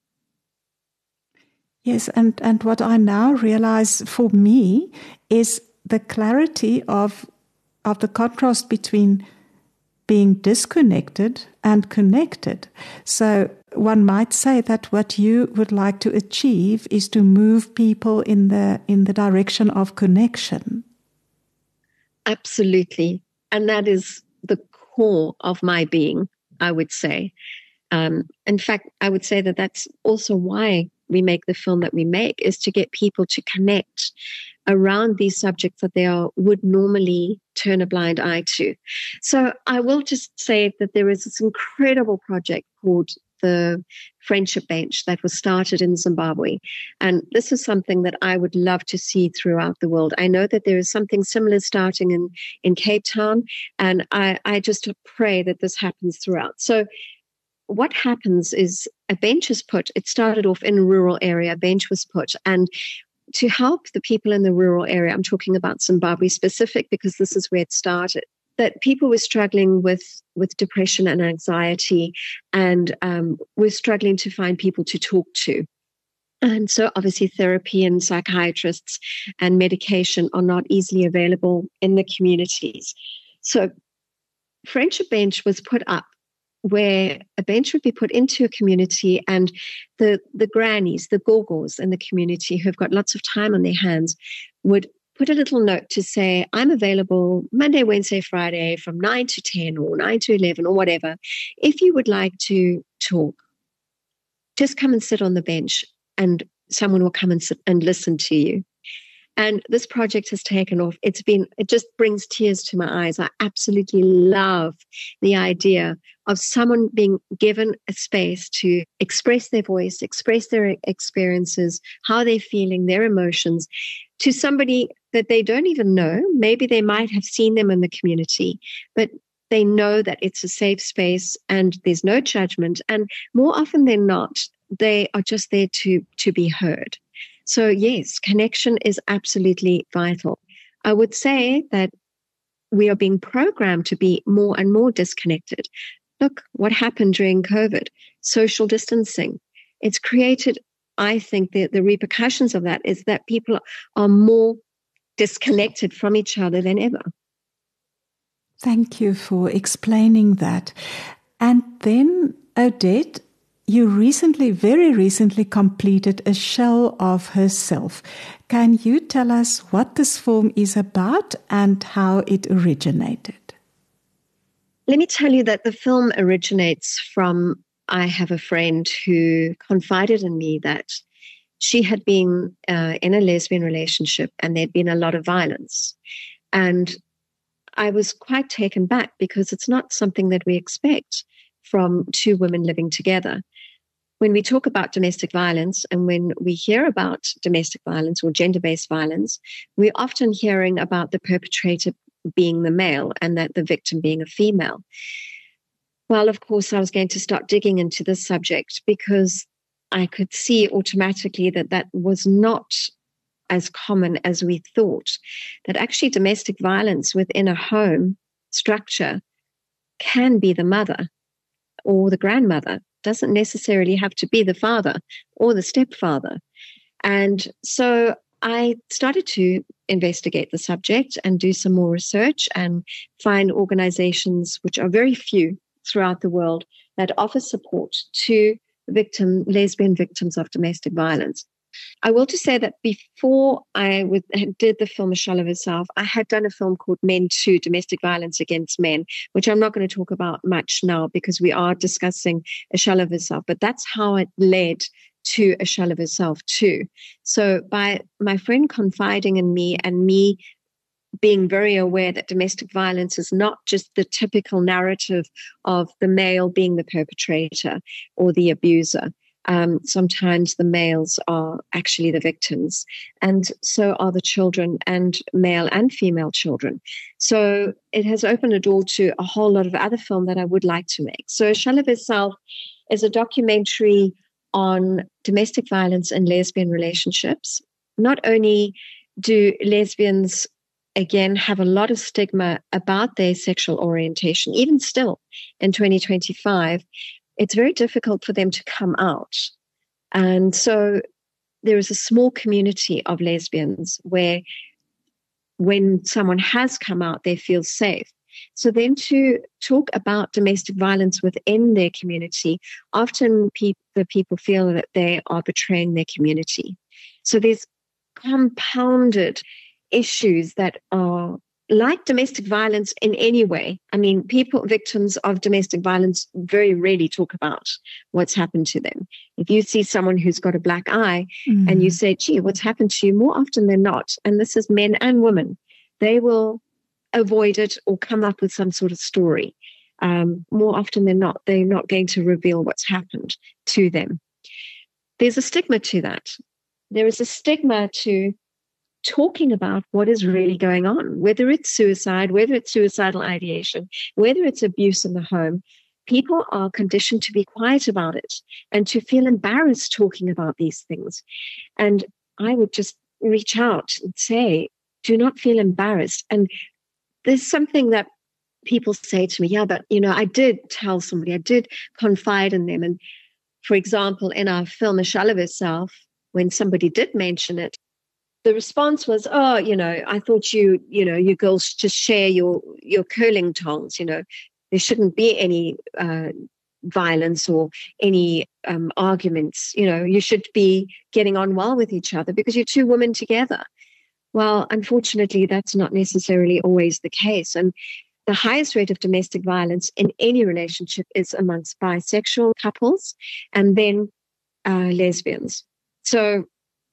Speaker 1: Yes, and, and what I now realize for me is the clarity of of the contrast between being disconnected and connected. So one might say that what you would like to achieve is to move people in the in the direction of connection.
Speaker 2: Absolutely. And that is the core of my being, I would say. Um, in fact, I would say that that's also why we make the film that we make, is to get people to connect around these subjects that they are, would normally turn a blind eye to. So I will just say that there is this incredible project called the Friendship Bench that was started in Zimbabwe. And this is something that I would love to see throughout the world. I know that there is something similar starting in, in Cape Town, and I, I just pray that this happens throughout. So what happens is a bench is put, it started off in a rural area, a bench was put, and to help the people in the rural area, I'm talking about Zimbabwe specific because this is where it started, that people were struggling with, with depression and anxiety, and um, were struggling to find people to talk to. And so obviously therapy and psychiatrists and medication are not easily available in the communities. So Friendship Bench was put up, where a bench would be put into a community, and the, the grannies, the gogos in the community who've got lots of time on their hands would put a little note to say, I'm available Monday, Wednesday, Friday from nine to ten or nine to eleven or whatever. If you would like to talk, just come and sit on the bench and someone will come and sit and listen to you. And this project has taken off. It's been, it just brings tears to my eyes. I absolutely love the idea of someone being given a space to express their voice, express their experiences, how they're feeling, their emotions, to somebody that they don't even know. Maybe they might have seen them in the community, but they know that it's a safe space and there's no judgment. And more often than not, they are just there to, to be heard. So yes, connection is absolutely vital. I would say that we are being programmed to be more and more disconnected. Look what happened during COVID, social distancing. It's created, I think, the, the repercussions of that is that people are more disconnected from each other than ever.
Speaker 1: Thank you for explaining that. And then, Odette, you recently, very recently completed A Shell of Herself. Can you tell us what this film is about and how it originated?
Speaker 2: Let me tell you that the film originates from, I have a friend who confided in me that she had been uh, in a lesbian relationship and there'd been a lot of violence. And I was quite taken back because it's not something that we expect from two women living together. When we talk about domestic violence and when we hear about domestic violence or gender-based violence, we're often hearing about the perpetrator being the male and that the victim being a female. Well, of course, I was going to start digging into this subject because I could see automatically that that was not as common as we thought, that actually domestic violence within a home structure can be the mother or the grandmother. Doesn't necessarily have to be the father or the stepfather. And so I started to investigate the subject and do some more research and find organizations, which are very few throughout the world, that offer support to victim, lesbian victims of domestic violence. I will just say that before I would, did the film A Shell of Herself, I had done a film called Men two, Domestic Violence Against Men, which I'm not going to talk about much now because we are discussing A Shell of Herself, but that's how it led to A Shell of Herself too. So by my friend confiding in me and me being very aware that domestic violence is not just the typical narrative of the male being the perpetrator or the abuser. Um, sometimes the males are actually the victims, and so are the children, and male and female children. So it has opened a door to a whole lot of other film that I would like to make. So A Shell of Herself is a documentary on domestic violence and lesbian relationships. Not only do lesbians, again, have a lot of stigma about their sexual orientation, even still in twenty twenty-five, it's very difficult for them to come out. And so there is a small community of lesbians where when someone has come out, they feel safe. So then to talk about domestic violence within their community, often pe- the people feel that they are betraying their community. So there's compounded issues that are like domestic violence in any way. I mean, people, victims of domestic violence very rarely talk about what's happened to them. If you see someone who's got a black eye mm. and you say, gee, what's happened to you? More often than not, and this is men and women, they will avoid it or come up with some sort of story. Um, more often than not, they're not going to reveal what's happened to them. There's a stigma to that. There is a stigma to talking about what is really going on, whether it's suicide, whether it's suicidal ideation, whether it's abuse in the home. People are conditioned to be quiet about it and to feel embarrassed talking about these things. And I would just reach out and say, do not feel embarrassed. And there's something that people say to me, yeah, but, you know, I did tell somebody, I did confide in them. And for example, in our film, A Shell of Herself, when somebody did mention it, the response was, oh, you know, I thought you, you know, you girls just share your, your curling tongs, you know, there shouldn't be any uh, violence or any um, arguments, you know, you should be getting on well with each other because you're two women together. Well, unfortunately, that's not necessarily always the case. And the highest rate of domestic violence in any relationship is amongst bisexual couples and then uh, lesbians. So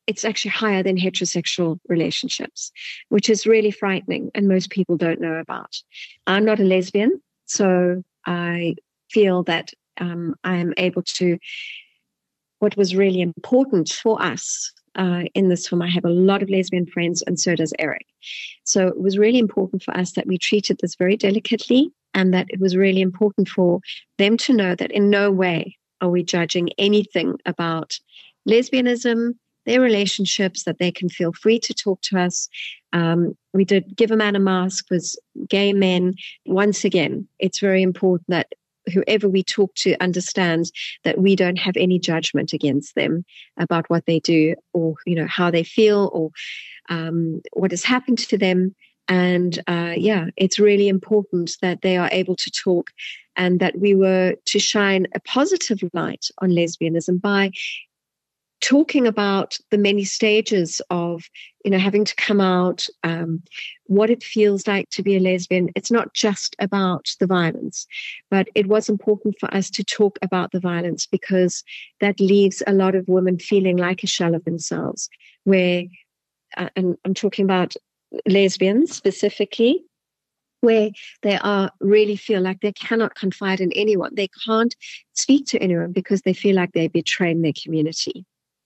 Speaker 2: it's actually higher than heterosexual relationships, which is really frightening and most people don't know about. I'm not a lesbian, so I feel that um, I am able to, what was really important for us uh, in this film, I have a lot of lesbian friends and so does Eric. So it was really important for us that we treated this very delicately and that it was really important for them to know that in no way are we judging anything about lesbianism, their relationships, that they can feel free to talk to us. Um, we did Give a Man a Mask was gay men. Once again, it's very important that whoever we talk to understands that we don't have any judgment against them about what they do or, you know, how they feel or um, what has happened to them. And uh, yeah, it's really important that they are able to talk and that we were to shine a positive light on lesbianism by talking about the many stages of, you know, having to come out, um, what it feels like to be a lesbian. It's not just about the violence, but it was important for us to talk about the violence because that leaves a lot of women feeling like a shell of themselves, where, uh, and I'm talking about lesbians specifically, where they are really feel like they cannot confide in anyone. They can't speak to anyone because they feel like they're betraying their community.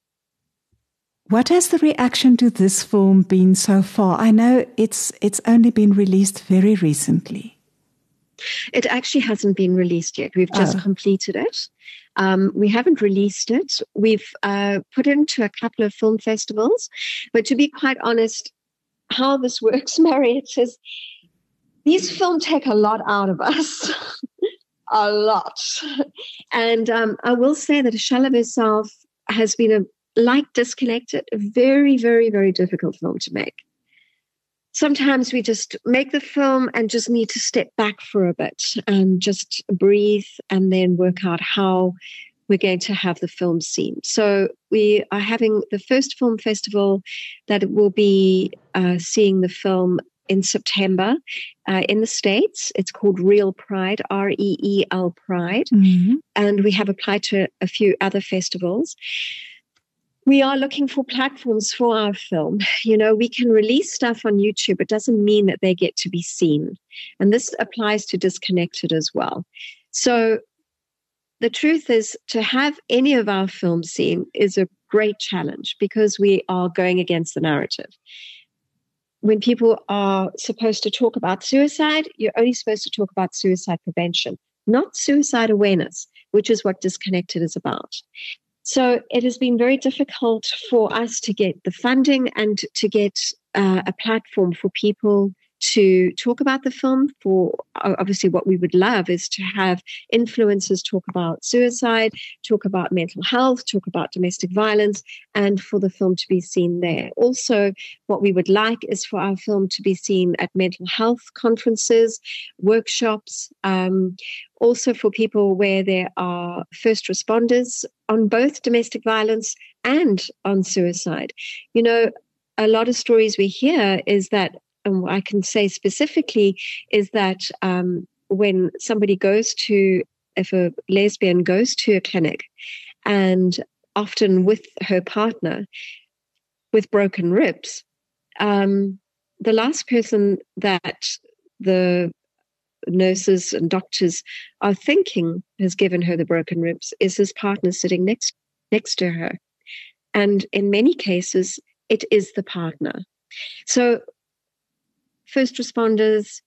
Speaker 1: What has the reaction to this film been so far? I know it's it's only been released very recently.
Speaker 2: It actually hasn't been released yet. We've just oh. completed it. Um, we haven't released it. We've uh, put it into a couple of film festivals. But to be quite honest, how this works, Mariette, is these films take a lot out of us. A lot. And um, I will say that A Shell of Herself has been a like Disconnected, a very, very, very difficult film to make. Sometimes we just make the film and just need to step back for a bit and just breathe and then work out how we're going to have the film seen. So we are having the first film festival that will be uh, seeing the film in September uh, in the States. It's called Real Pride, R E E L Pride. Mm-hmm. And we have applied to a few other festivals. We are looking for platforms for our film. You know, we can release stuff on YouTube. It doesn't mean that they get to be seen. And this applies to Disconnected as well. So the truth is, to have any of our films seen is a great challenge because we are going against the narrative. When people are supposed to talk about suicide, you're only supposed to talk about suicide prevention, not suicide awareness, which is what Disconnected is about. So it has been very difficult for us to get the funding and to get uh, a platform for people to talk about the film. For obviously what we would love is to have influencers talk about suicide, talk about mental health, talk about domestic violence, and for the film to be seen there. Also, what we would like is for our film to be seen at mental health conferences, workshops, um, also for people where there are first responders on both domestic violence and on suicide. You know, a lot of stories we hear is that, and what I can say specifically is that um, when somebody goes to, if a lesbian goes to a clinic and often with her partner with broken ribs, um, the last person that the nurses and doctors are thinking has given her the broken ribs is his partner sitting next next to her. And in many cases, it is the partner. So first responders,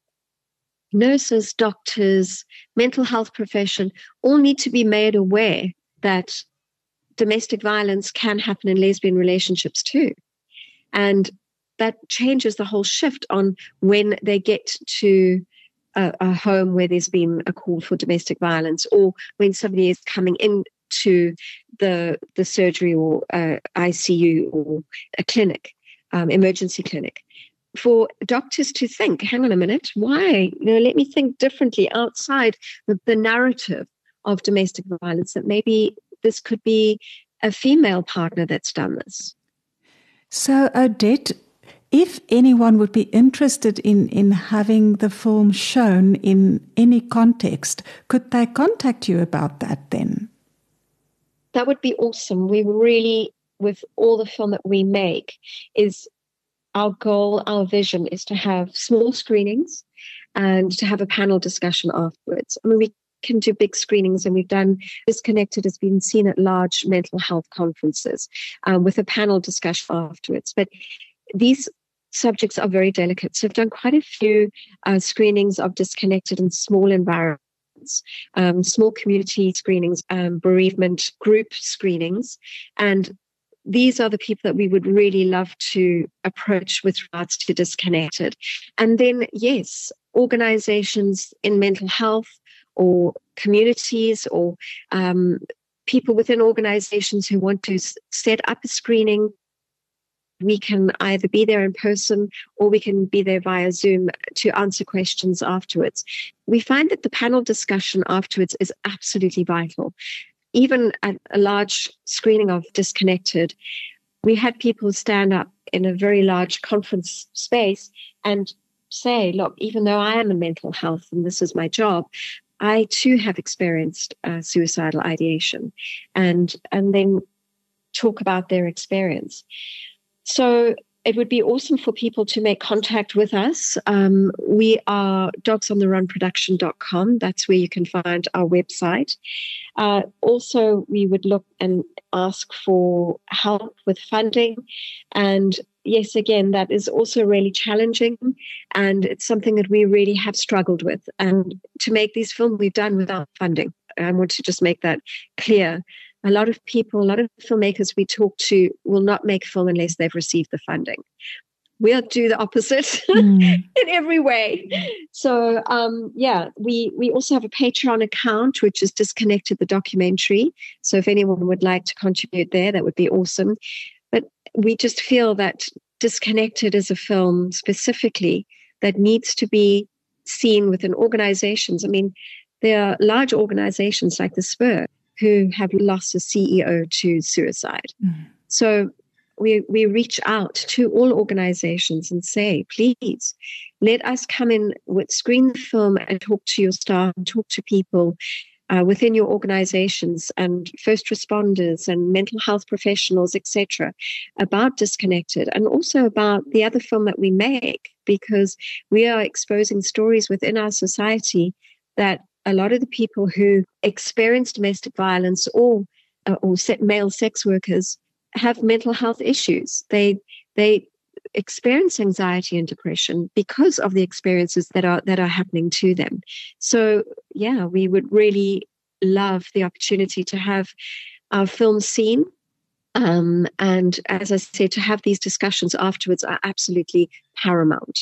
Speaker 2: nurses, doctors, mental health profession all need to be made aware that domestic violence can happen in lesbian relationships too. And that changes the whole shift on when they get to a, a home where there's been a call for domestic violence, or when somebody is coming into the the surgery or uh, I C U or a clinic, um, emergency clinic. For doctors to think, hang on a minute, why? You know, let me think differently outside the, the narrative of domestic violence, that maybe this could be a female partner that's done this.
Speaker 1: So, Odette, if anyone would be interested in, in having the film shown in any context, could they contact you about that then?
Speaker 2: That would be awesome. We really with all the film that we make is our goal, our vision is to have small screenings and to have a panel discussion afterwards. I mean, we can do big screenings, and we've done Disconnected has been seen at large mental health conferences um, with a panel discussion afterwards. But these subjects are very delicate. So I've done quite a few uh, screenings of Disconnected in small environments, um, small community screenings, um, bereavement group screenings, and these are the people that we would really love to approach with regards to Disconnected. And then, yes, organizations in mental health or communities or um, people within organizations who want to s- set up a screening. We can either be there in person or we can be there via Zoom to answer questions afterwards. We find that the panel discussion afterwards is absolutely vital. Even at a large screening of Disconnected, we had people stand up in a very large conference space and say, look, even though I am in mental health and this is my job, I too have experienced uh, suicidal ideation, and and then talk about their experience. So it would be awesome for people to make contact with us. Um, we are dogs on the run production dot com. That's where you can find our website. Uh, also, we would look and ask for help with funding. And yes, again, that is also really challenging. And it's something that we really have struggled with. And to make these films, we've done without funding. I want to just make that clear. A lot of people, a lot of filmmakers we talk to will not make film unless they've received the funding. We'll do the opposite mm. in every way. So, um, yeah, we, we also have a Patreon account, which is Disconnected the Documentary. So if anyone would like to contribute there, that would be awesome. But we just feel that Disconnected is a film specifically that needs to be seen within organizations. I mean, there are large organizations like the Spur who have lost a C E O to suicide. Mm. So we we reach out to all organizations and say, please, let us come in with screen the film and talk to your staff and talk to people uh, within your organizations and first responders and mental health professionals, et cetera, about Disconnected, and also about the other film that we make, because we are exposing stories within our society that a lot of the people who experience domestic violence or uh, or male sex workers have mental health issues. They they experience anxiety and depression because of the experiences that are that are happening to them. So yeah, we would really love the opportunity to have our films seen. Um, and as I said, to have these discussions afterwards are absolutely paramount.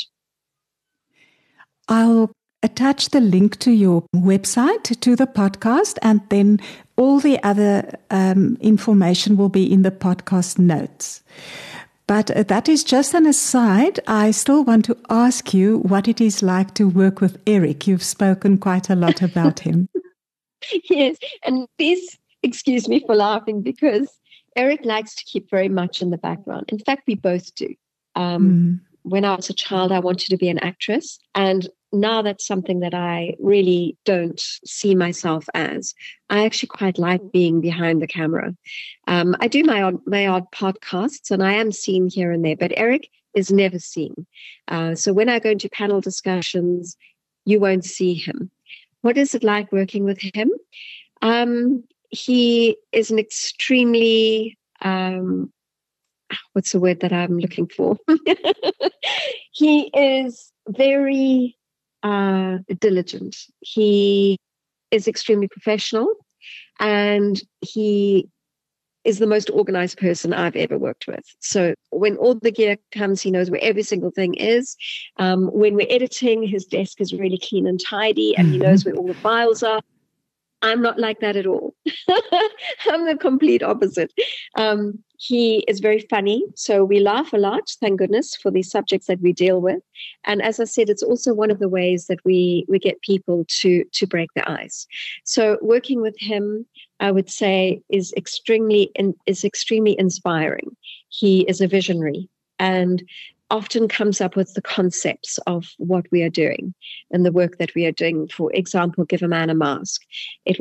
Speaker 1: I'll attach the link to your website to the podcast, and then all the other um, information will be in the podcast notes. But uh, that is just an aside. I still want to ask you what it is like to work with Eric. You've spoken quite a lot about him.
Speaker 2: Yes, and please excuse me for laughing, because Eric likes to keep very much in the background. In fact, we both do. Um, mm. When I was a child, I wanted to be an actress, and now that's something that I really don't see myself as. I actually quite like being behind the camera. Um, I do my odd, my odd podcasts, and I am seen here and there, but Eric is never seen. Uh, so when I go into panel discussions, you won't see him. What is it like working with him? Um, he is an extremely... Um, what's the word that I'm looking for? He is very uh, diligent. He is extremely professional, and he is the most organized person I've ever worked with. So when all the gear comes, he knows where every single thing is. Um, when we're editing, his desk is really clean and tidy, and he knows where all the files are. I'm not like that at all. I'm the complete opposite. Um, he is very funny, so we laugh a lot, thank goodness, for the subjects that we deal with. And as I said, it's also one of the ways that we we get people to to break the ice. So working with him, I would say, is extremely in, is extremely inspiring. He is a visionary and often comes up with the concepts of what we are doing and the work that we are doing. For example, Give a Man a Mask. It was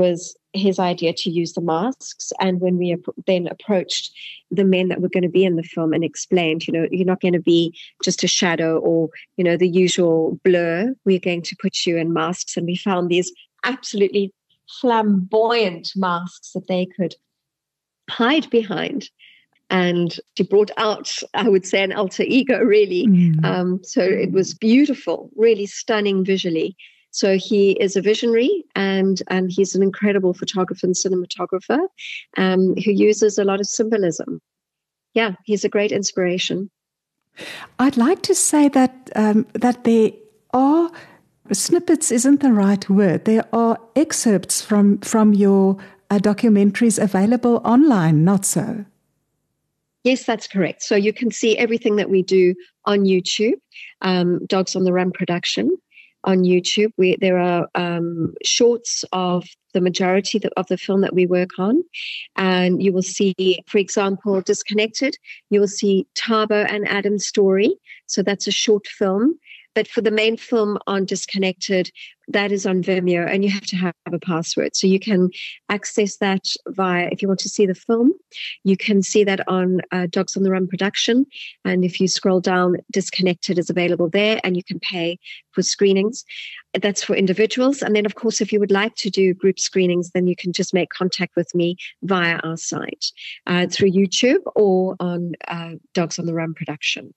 Speaker 2: his idea to use the masks. And when we then approached the men that were going to be in the film and explained, you know, you're not going to be just a shadow or, you know, the usual blur. We're going to put you in masks. And we found these absolutely flamboyant masks that they could hide behind. And she brought out, I would say, an alter ego, really. Mm. Um, so it was beautiful, really stunning visually. So he is a visionary, and, and he's an incredible photographer and cinematographer um, who uses a lot of symbolism. Yeah, he's a great inspiration.
Speaker 1: I'd like to say that um, that there are snippets, isn't the right word. There are excerpts from, from your uh, documentaries available online, not so?
Speaker 2: Yes, that's correct. So you can see everything that we do on YouTube, um, Dogs on the Run production. On YouTube, we, there are um, shorts of the majority of the film that we work on. And you will see, for example, Disconnected, you will see Tabo and Adam's story. So that's a short film. But for the main film on Disconnected, that is on Vimeo, and you have to have a password. So you can access that via, if you want to see the film, you can see that on uh, Dogs on the Run production. And if you scroll down, Disconnected is available there, and you can pay for screenings. That's for individuals. And then, of course, if you would like to do group screenings, then you can just make contact with me via our site, uh, through YouTube or on uh, Dogs on the Run production.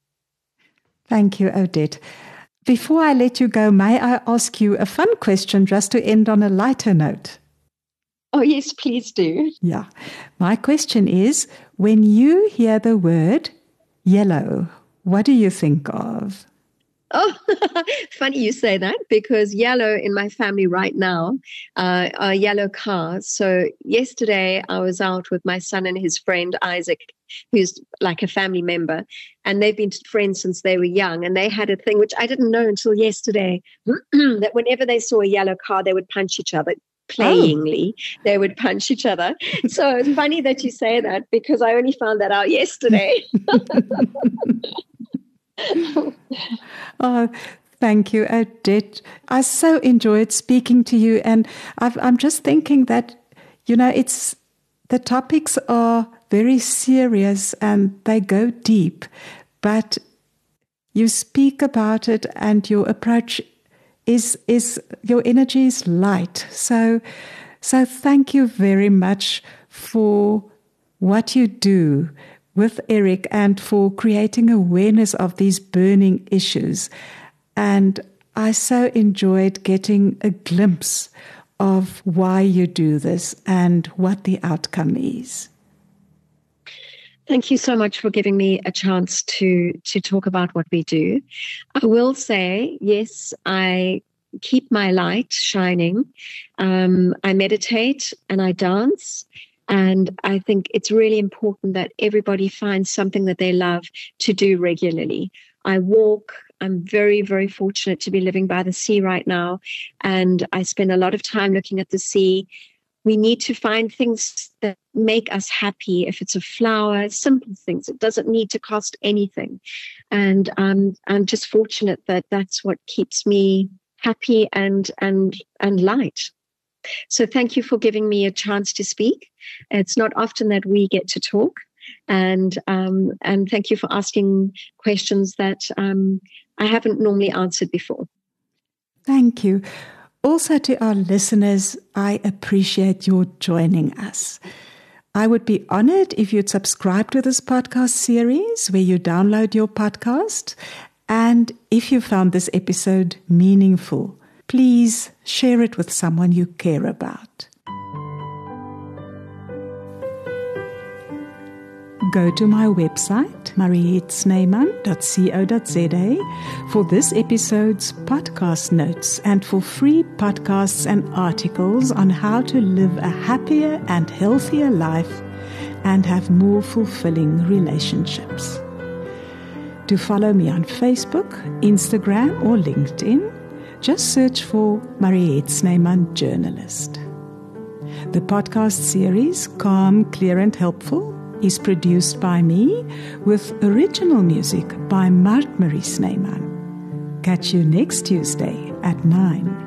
Speaker 1: Thank you, Odette. Before I let you go, may I ask you a fun question just to end on a lighter note?
Speaker 2: Oh, yes, please do.
Speaker 1: Yeah. My question is, when you hear the word yellow, what do you think of?
Speaker 2: Oh, funny you say that, because yellow in my family right now uh, are yellow cars. So yesterday I was out with my son and his friend Isaac, who's like a family member, and they've been friends since they were young. And they had a thing, which I didn't know until yesterday, that whenever they saw a yellow car, they would punch each other. Playingly, oh. They would punch each other. So it's funny that you say that, because I only found that out yesterday.
Speaker 1: Oh, thank you, Odette. I so enjoyed speaking to you, and I've, I'm just thinking that, you know, it's the topics are very serious and they go deep, but you speak about it, and your approach is is your energy is light. So, so thank you very much for what you do with Eric and for creating awareness of these burning issues. And I so enjoyed getting a glimpse of why you do this and what the outcome is.
Speaker 2: Thank you so much for giving me a chance to, to talk about what we do. I will say, yes, I keep my light shining. Um, I meditate and I dance. And I think it's really important that everybody finds something that they love to do regularly. I walk. I'm very, very fortunate to be living by the sea right now. And I spend a lot of time looking at the sea. We need to find things that make us happy. If it's a flower, simple things. It doesn't need to cost anything. And um, I'm just fortunate that that's what keeps me happy and and and light. So thank you for giving me a chance to speak. It's not often that we get to talk. And um, and thank you for asking questions that um, I haven't normally answered before.
Speaker 1: Thank you. Also to our listeners, I appreciate your joining us. I would be honored if you'd subscribe to this podcast series where you download your podcast. And if you found this episode meaningful, please share it with someone you care about. Go to my website, mariette snyman dot co dot za, for this episode's podcast notes and for free podcasts and articles on how to live a happier and healthier life and have more fulfilling relationships. To follow me on Facebook, Instagram, or LinkedIn, just search for Mariette Snyman Journalist. The podcast series, Calm, Clear and Helpful, is produced by me with original music by Mart Marie Snyman. Catch you next Tuesday at nine.